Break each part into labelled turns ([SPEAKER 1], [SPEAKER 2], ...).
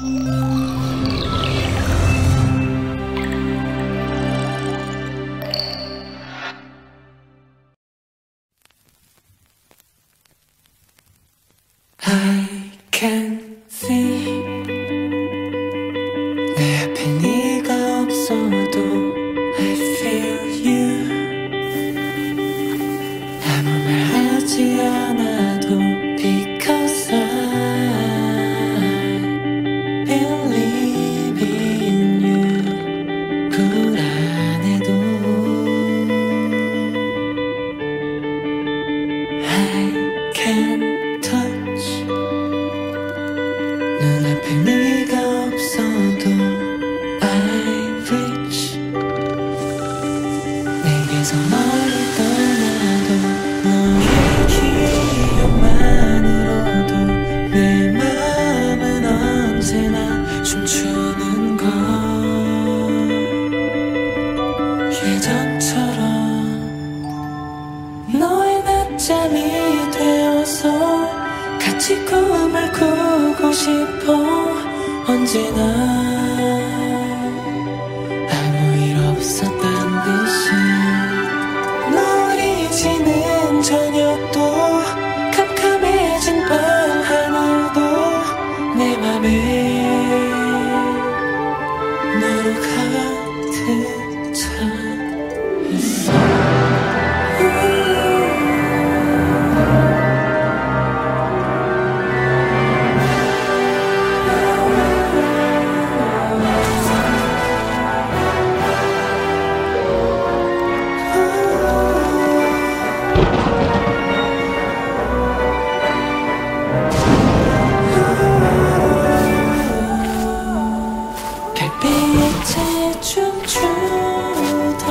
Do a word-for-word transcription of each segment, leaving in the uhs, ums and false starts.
[SPEAKER 1] I can see 내 앞에 네가 없어도 I feel you 아무 말 하지 않아도 Because I believe in you 불안해도 I can touch 눈앞에 네가 없어도 I reach 내게서 멀리 떠나도 너의 기억만으로도 내 마음은 언제나 춤추는 걸 예전처럼 너의 낮잠이 되어서 같이 꿈을 꾸고 싶어 언제나 아무 일 없었단 듯이 노을이 지는 저녁도 캄캄해진 밤 하늘도 내 맘에 너로 가득 차 있어 별빛에 춤추다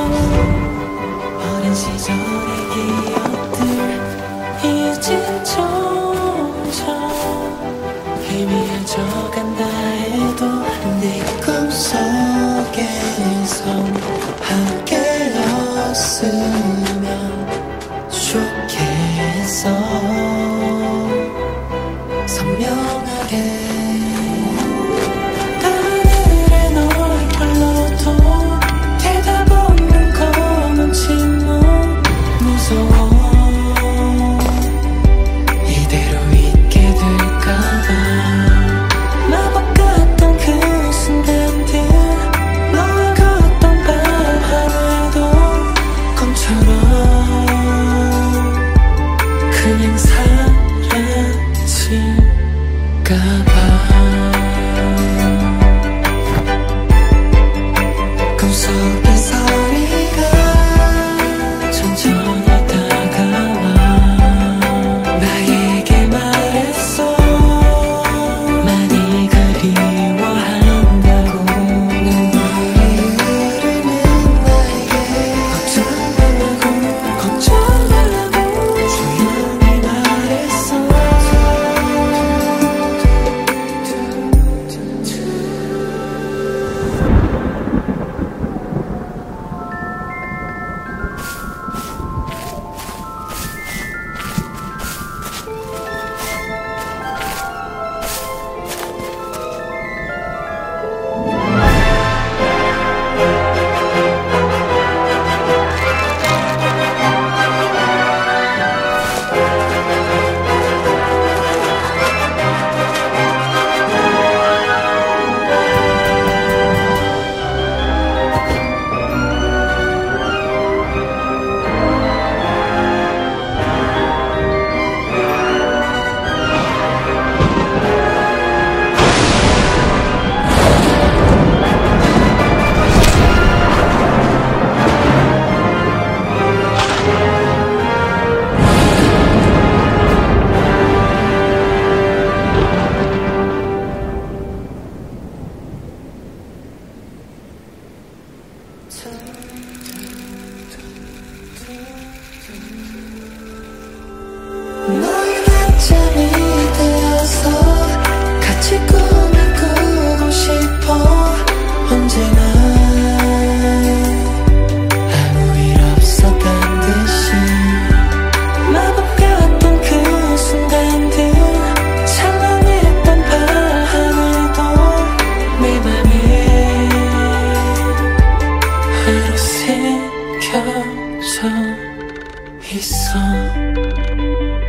[SPEAKER 1] 있어.